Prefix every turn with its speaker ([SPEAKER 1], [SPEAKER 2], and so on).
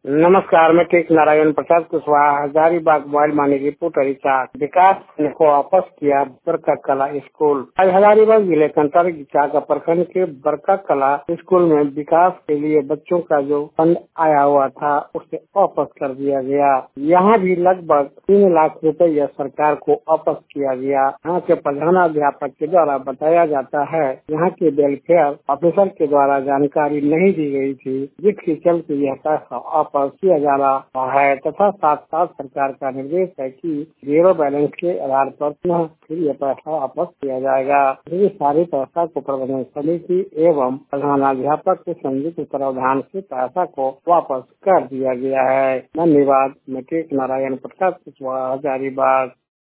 [SPEAKER 1] नमस्कार, मैं टेक नारायण प्रसाद कुशवाहा हजारीबाग मोबाइल मानी रिपोर्टर इचाक। विकास को वापस किया बरका कला स्कूल। आज हजारीबाग जिले के अंतर्गत इचाक प्रखंड के बरका कला स्कूल में विकास के लिए बच्चों का जो फंड आया हुआ था उसे वापस कर दिया गया। यहाँ भी लगभग 3 लाख रुपया सरकार को वापस किया गया। यहाँ के प्रधानाध्यापक के द्वारा बताया जाता है यहाँ के वेलफेयर ऑफिसर के द्वारा जानकारी नहीं दी गई थी, जिसके चलते यह पैसा वापस किया जा रहा है तथा साथ साथ सरकार का निर्देश है कि जीरो बैलेंस के आधार पर फिर यह पैसा वापस किया जाएगा। ये सारे पैसा को प्रबंधन समिति एवं प्रधानाध्यापक के संयुक्त प्रावधान से पैसा को वापस कर दिया गया है। धन्यवाद। मैं टेक नारायण प्रसाद कुशवाहा हजारीबाग।